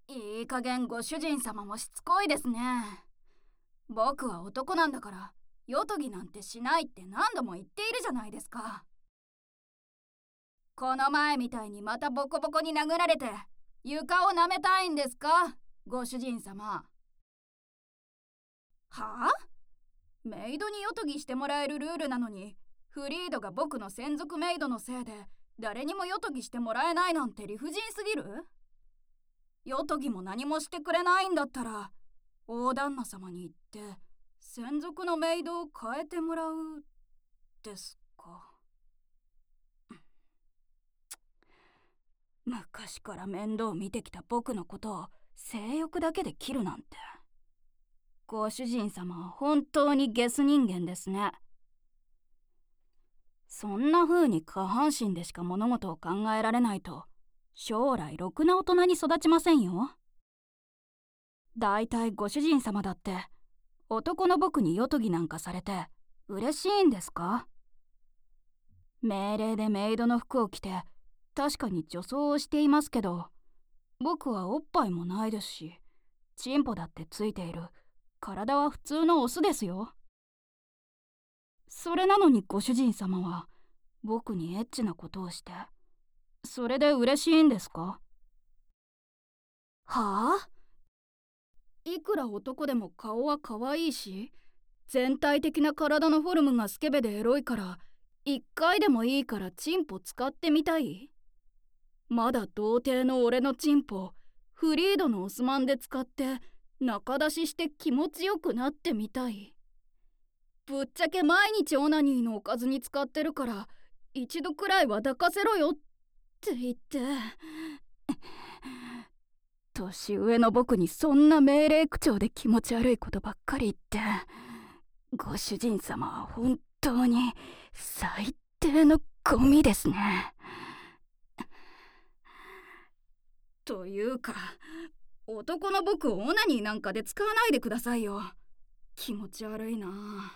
いい加減ご主人様もしつこいですね。僕は男なんだから夜とぎなんてしないって何度も言っているじゃないですか。この前みたいにまたボコボコに殴られて床を舐めたいんですか、ご主人様。はあ？メイドに夜とぎしてもらえるルールなのに、フリードが僕の専属メイドのせいで誰にも夜とぎしてもらえないなんて理不尽すぎる。夜とぎも何もしてくれないんだったら大旦那様に言って専属のメイドを変えてもらうですか。昔から面倒見てきた僕のことを性欲だけで切るなんて、ご主人様は本当にゲス人間ですね。そんな風に下半身でしか物事を考えられないと将来ろくな大人に育ちませんよ。だいたいご主人様だって男の僕に夜とぎなんかされて嬉しいんですか？命令でメイドの服を着て確かに女装をしていますけど、僕はおっぱいもないですし、チンポだってついている体は普通のオスですよ。それなのにご主人様は僕にエッチなことをしてそれで嬉しいんですか？はあ？いくら男でも顔は可愛いし、全体的な体のフォルムがスケベでエロいから一回でもいいからチンポ使ってみたい。まだ童貞の俺のチンポフリードのオスマンで使って中出しして気持ちよくなってみたい。ぶっちゃけ毎日オナニーのおかずに使ってるから一度くらいは抱かせろよって言って年上の僕にそんな命令口調で気持ち悪いことばっかり言って、ご主人様は本当に最低のゴミですね。というか男の僕をオナニーなんかで使わないでくださいよ。気持ち悪いな。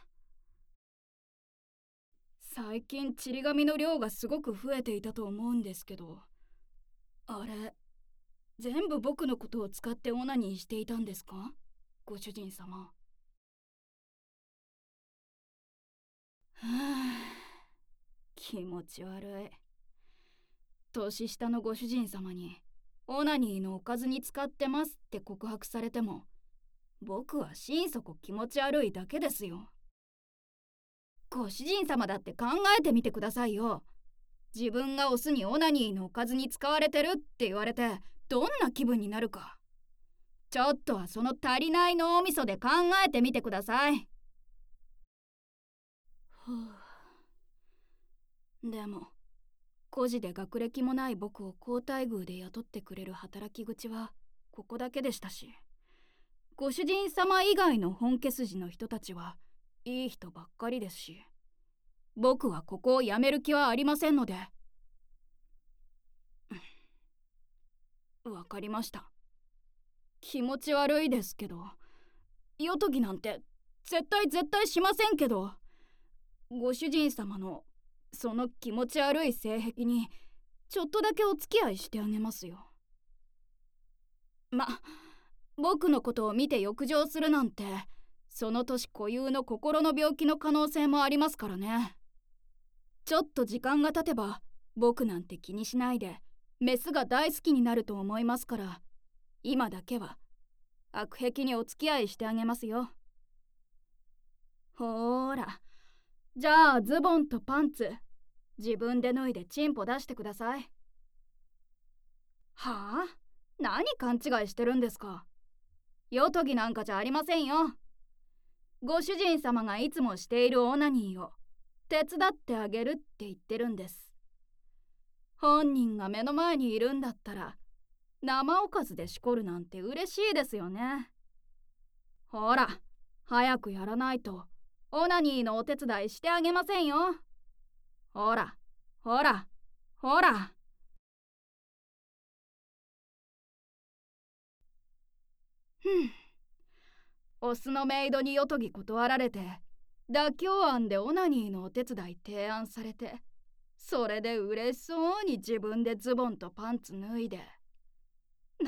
最近ちり紙の量がすごく増えていたと思うんですけど、あれ全部僕のことを使ってオナニーしていたんですか、ご主人様。はあ、気持ち悪い。年下のご主人様にオナニーのおかずに使ってますって告白されても、僕は心底気持ち悪いだけですよ。ご主人様だって考えてみてくださいよ。自分がオスにオナニーのおかずに使われてるって言われてどんな気分になるか。ちょっとはその足りない脳みそで考えてみてください。でも孤児で学歴もない僕を好待遇で雇ってくれる働き口はここだけでしたし、ご主人様以外の本家筋の人たちはいい人ばっかりですし、僕はここを辞める気はありませんので。わかりました。気持ち悪いですけど、夜とぎなんて絶対しませんけど、ご主人様のその気持ち悪い性癖にちょっとだけお付き合いしてあげますよ。僕のことを見て欲情するなんてその年固有の心の病気の可能性もありますからね。ちょっと時間が経てば僕なんて気にしないでメスが大好きになると思いますから、今だけは悪癖にお付き合いしてあげますよ。ほーら、じゃあズボンとパンツ自分で脱いでチンポ出してください。はあ？何勘違いしてるんですか。夜とぎなんかじゃありませんよ。ご主人様がいつもしているオナニーを手伝ってあげるって言ってるんです。本人が目の前にいるんだったら生おかずでしこるなんて嬉しいですよね。ほら、早くやらないとオナニーのお手伝いしてあげませんよ。ほらほらほら。オスのメイドに夜とぎ断られて妥協案でオナニーのお手伝い提案されて、それで嬉しそうに自分でズボンとパンツ脱いで、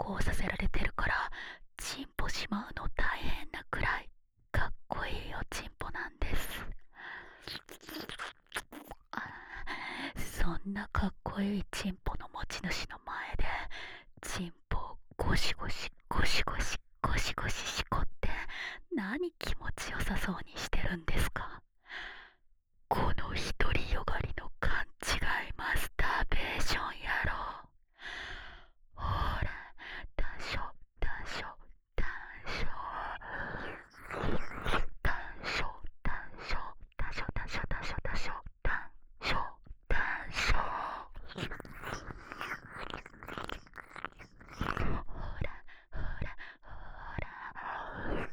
行させられてるから、チンポしまうの大変なくらいかっこいいおチンポなんです。そんなかっこいいチンポの持ち主の前で、チンポをゴシゴシゴシゴシゴシゴシしこって何気持ちよさそうにしてるんですか。この独りよがりの勘違いマスターベーション野郎。ほら、多少多少多少多少多少多少多少多少多少多少多少、ほらほらほら。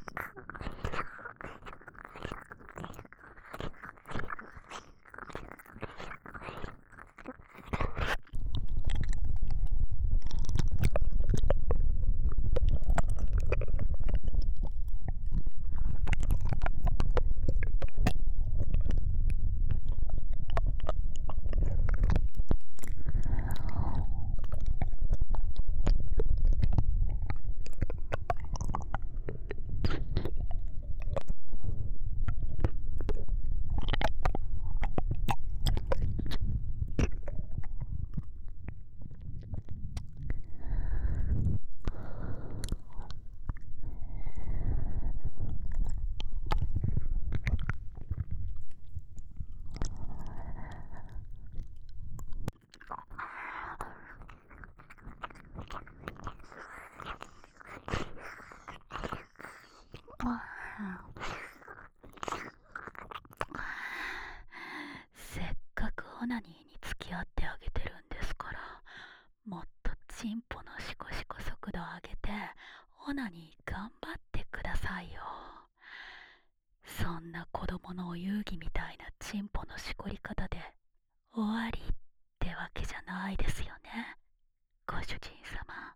せっかくオナニーに付き合ってあげてるんですから、もっとチンポのシコシコ速度上げてオナニー頑張ってくださいよ。そんな子供のお遊戯みたいなチンポのしこり方で終わりってわけじゃないですよね、ご主人様。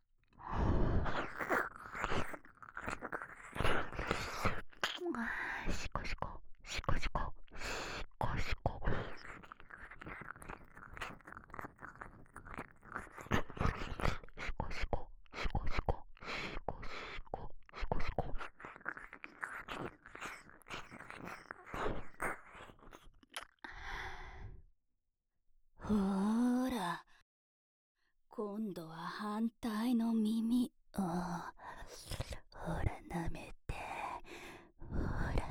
シコシコシコシコシコシコ。シコシコシコシコシコシコシコシコ。ほーら、今度は反対の耳。ほら舐めて、ほら。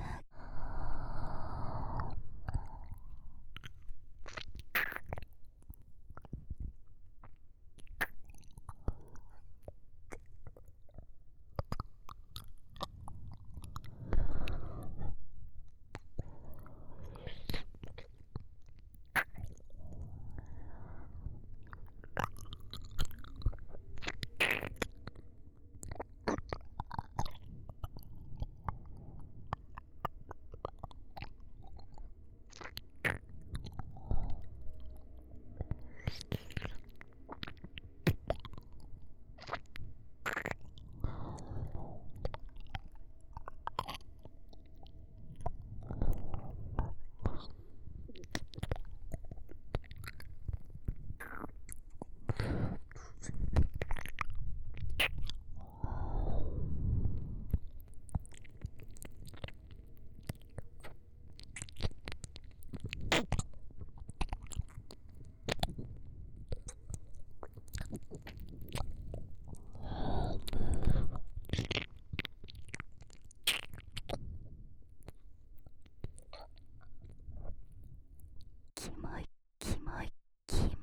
キモいキモいキモい。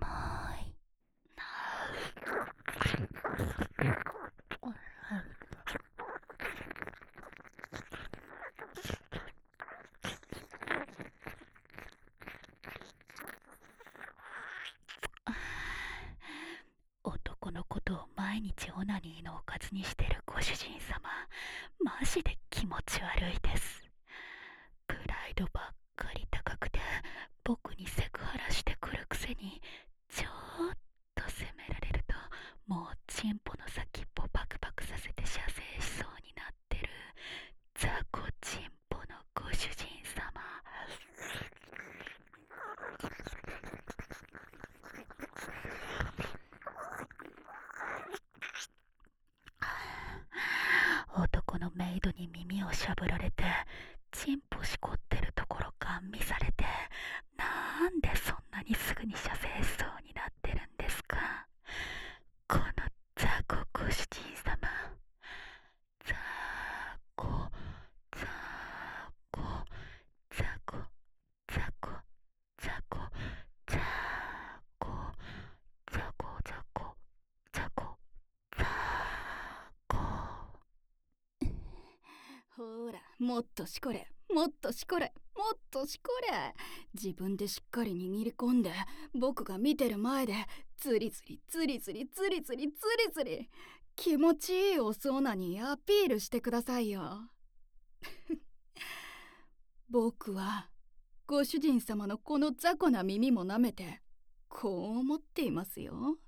男のことを毎日オナニーのおかずにしてるご主人様、マジで気持ち悪いです。プライドばっかり高くて僕にセクハラしてくるくせに、ちょっと責められるともうチンポの先っぽパクパクさせて射精しそうになってる雑魚チンポのご主人様。 のメイドに耳をしゃぶられて、チンポしこってるところガン見されて、なんでそんなにすぐに射精しそうになってるんですか、この雑魚ご主人様。雑魚、雑魚、雑魚、雑魚、雑魚、雑魚、雑魚、雑魚、雑魚、雑魚。 ほら、もっとしこれ、もっとしこれ、もっとしこれ。自分でしっかり握り込んで、僕が見てる前でズリズリズリズリズリズリズリズリ、気持ちいいおそうなにアピールしてくださいよ。僕はご主人様のこの雑魚な耳も舐めてこう思っていますよ。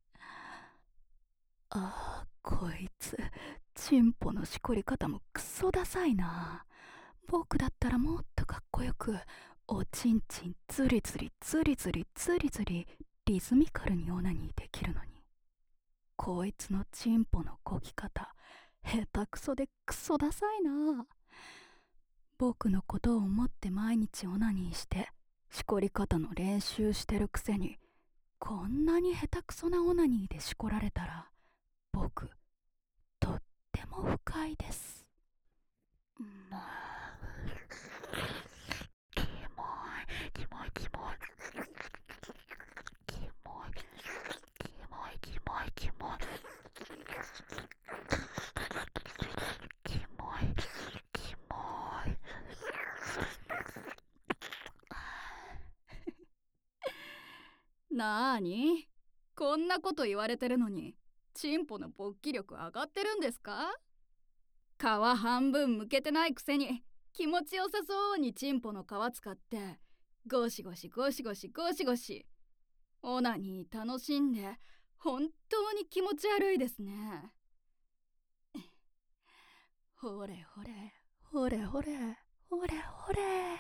ああ、こいつチンポのしこり方もクソダサいな。僕だったらもっとかっこよく、おちんちんズリズリズリズリズリズリリズミカルにオナニーできるのに、こいつのチンポのこぎ方下手くそでクソダサいな。僕のことを思って毎日オナニーしてしこり方の練習してるくせに、こんなに下手くそなオナニーでしこられたら、僕とっても不快です。キモいキモいキモいキモいキモいキモいキモいキモい。 なーに、こんなこと言われてるのにチンポの勃起力上がってるんですか？皮半分むけてないくせに気持ちよさそうにチンポの皮使ってゴシゴシゴシゴシゴシゴシオナニー楽しんで、本当に気持ち悪いですね。ほれほれほれほれほれほれ。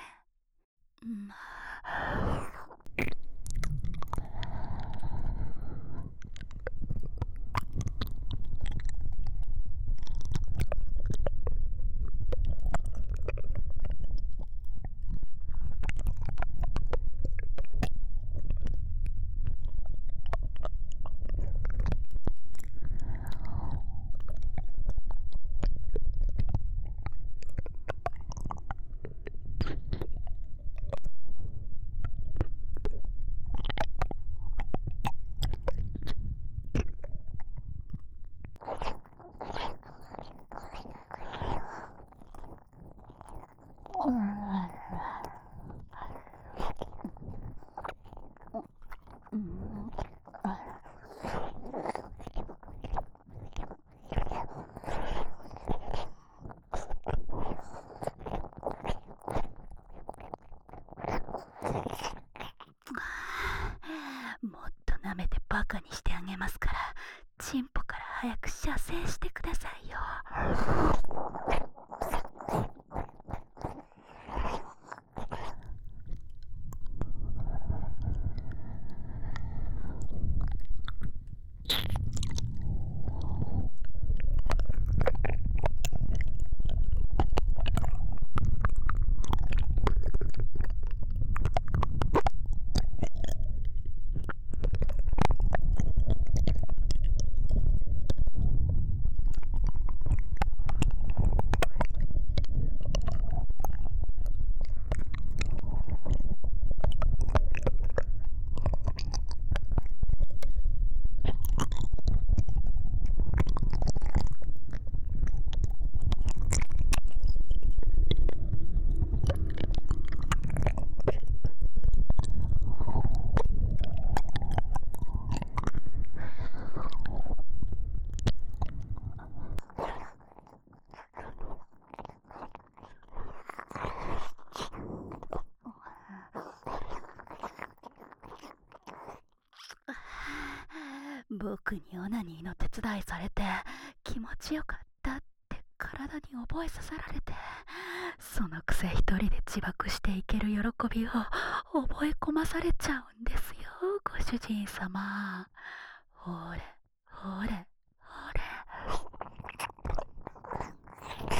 もっと舐めてバカにしてあげますから、チンポから早く射精してくださいよ。僕にオナニーの手伝いされて気持ちよかったって体に覚えさせられて、そのくせ一人で自爆していける喜びを覚え込まされちゃうんですよ、ご主人様。ほれほれほれ。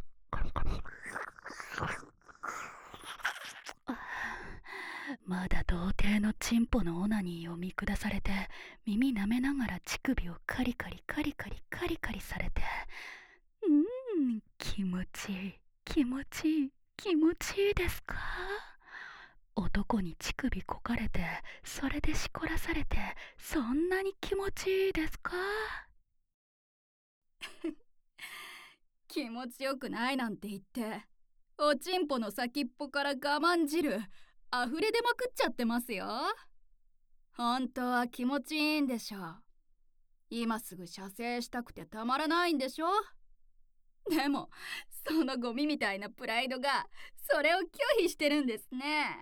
まだ童貞のチンポのオナニーを見下されて、耳舐めながら乳首をカリカリカリカリカリカリされて、気持ちいい気持ちいい気持ちいいですか？男に乳首こかれて、それでしこらされて、そんなに気持ちいいですか？ 気持ちよくないなんて言っておちんぽの先っぽから我慢汁溢れ出まくっちゃってますよ。本当は気持ちいいんでしょう。今すぐ射精したくてたまらないんでしょ。でもそのゴミみたいなプライドがそれを拒否してるんですね。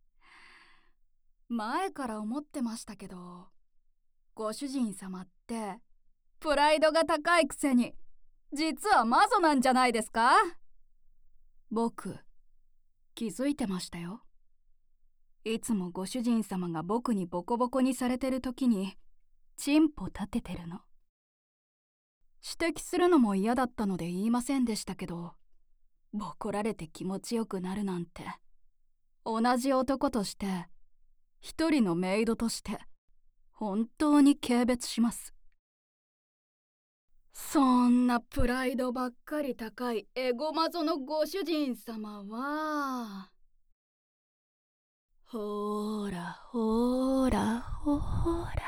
前から思ってましたけど、ご主人様ってプライドが高いくせに実はマゾなんじゃないですか？僕気づいてましたよ。いつもご主人様が僕にボコボコにされてる時にチンポ立ててるの。指摘するのも嫌だったので言いませんでしたけど、ボコられて気持ちよくなるなんて、同じ男として一人のメイドとして本当に軽蔑します。そんなプライドばっかり高いエゴマゾのご主人様は、ほーらほーらほーら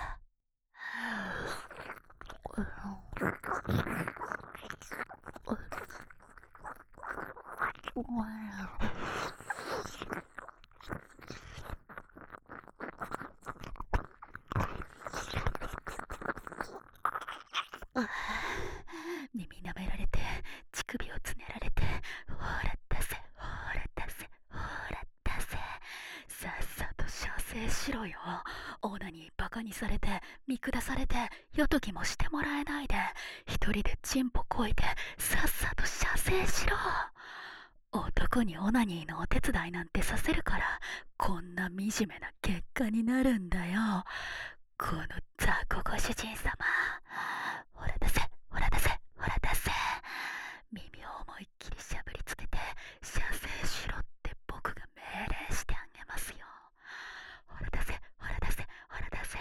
耳舐められて、乳首をつねられて、ほら出せほら出せほら出せ、さっさと射精しろよ。オーナにバカにされて見下されてよときもしてもらえないで、一人でチンポこいてさっさと射精しろ。男にオナニーのお手伝いなんてさせるから、こんな惨めな結果になるんだよ。この雑魚ご主人様、ほら出せほら出せほら出せ。耳を思いっきりしゃぶりつけて射精しろって僕が命令してあげますよ。ほら出せほら出せほら出せ。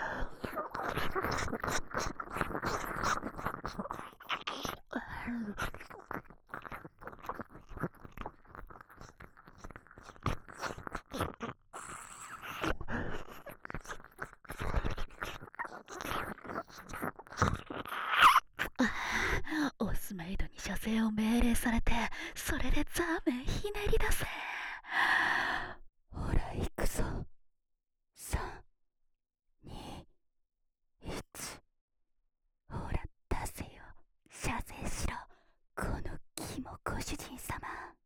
オスメイドに射精を命令されて、それでザーメンひねり出せ。ほら行くぞ。3、2、1。ほら出せよ。射精しろ。このキモご主人様。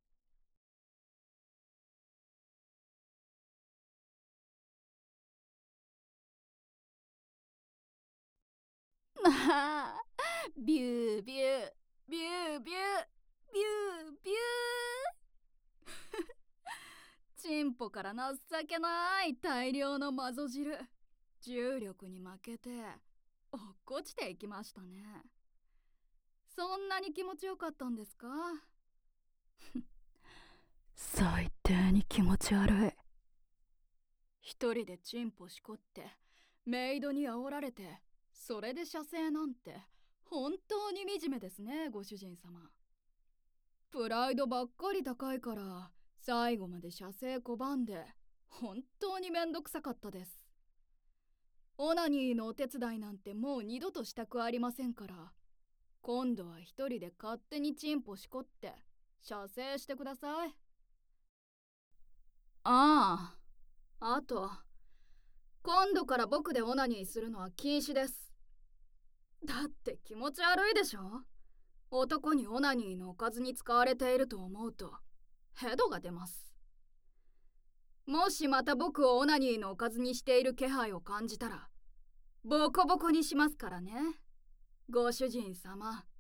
ああ、ビュービュービュービュービュービューチンポから情けない大量のマゾ汁、重力に負けて落っこちていきましたね。そんなに気持ちよかったんですか？最低に気持ち悪い。一人でチンポしこってメイドに煽られて、それで射精なんて本当に惨めですね、ご主人様。プライドばっかり高いから最後まで射精拒んで本当にめんどくさかったです。オナニーのお手伝いなんてもう二度としたくありませんから、今度は一人で勝手にチンポしこって射精してください。あと今度から僕でオナニーするのは禁止です。だって気持ち悪いでしょ。男にオナニーのおかずに使われていると思うとヘドが出ます。もしまた僕をオナニーのおかずにしている気配を感じたらボコボコにしますからね、ご主人様。